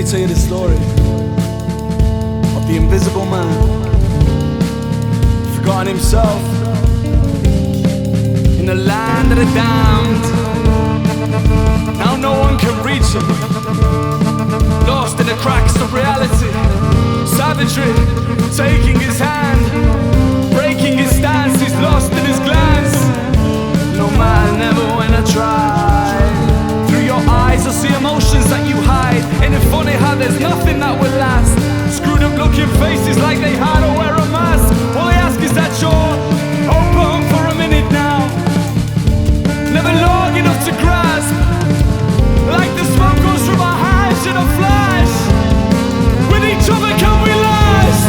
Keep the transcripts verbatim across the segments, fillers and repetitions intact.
me tell you the story of the invisible man, forgotten himself in the land of the damned. Now no one can reach him, lost in the cracks of reality. Savagery taking his hand, breaking his stance. He's lost in his glance. No man, never when I try. Through your eyes I see emotions that you hide. Ain't it funny how there's nothing that will last? Screwed up looking faces like they had to wear a mask. All I ask is that you're open for a minute now, never long enough to grasp. Like the smoke goes through my eyes in a flash. With each other can we last?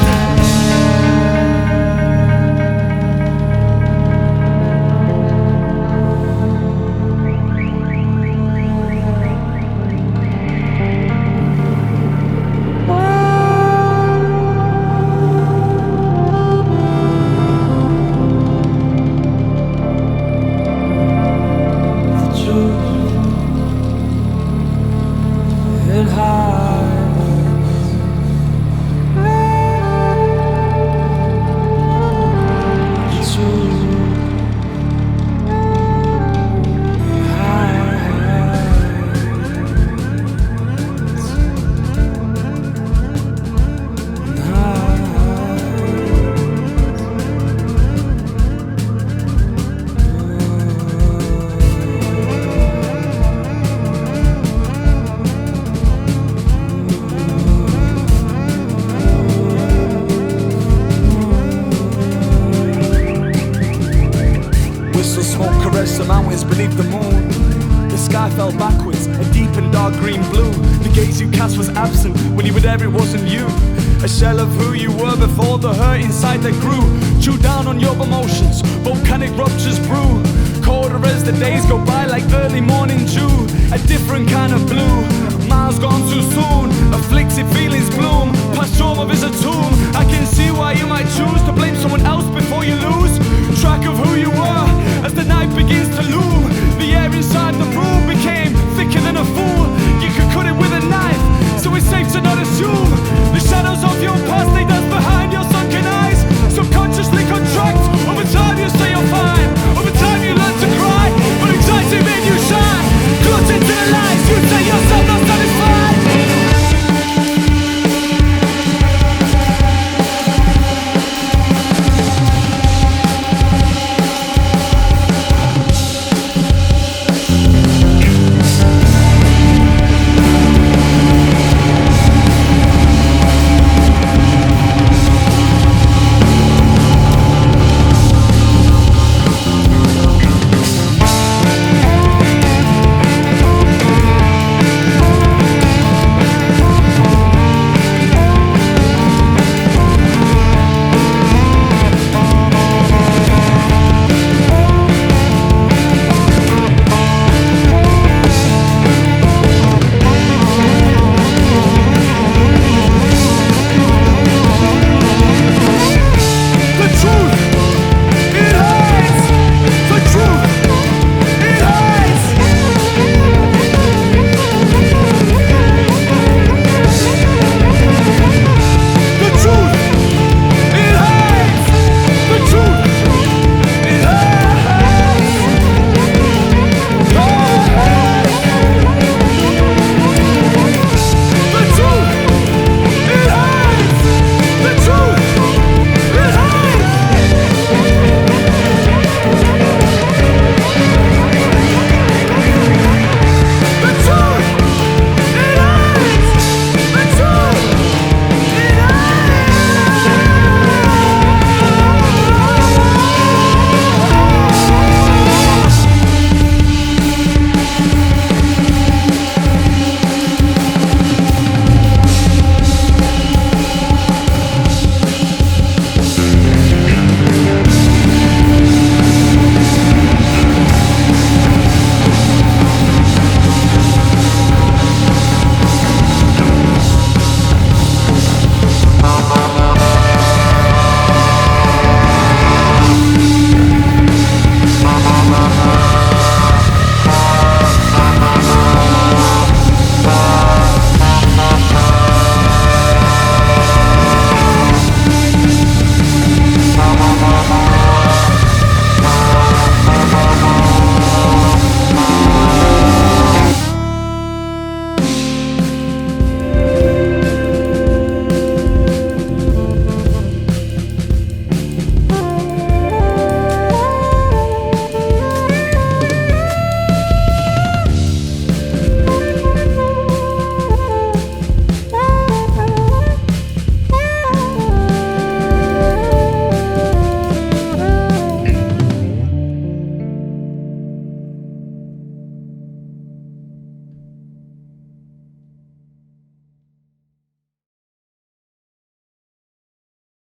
It hides. The truth. It hides. It Smoke caressed the mountains beneath the moon. The sky fell backwards, a deep and dark green blue. The gaze you cast was absent. When you were there it wasn't you. A shell of who you were before the hurt inside that grew. Chew down on your emotions, volcanic ruptures brew. Colder as the days go by like early morning dew. A different kind of blue, miles gone too soon. Afflicted feet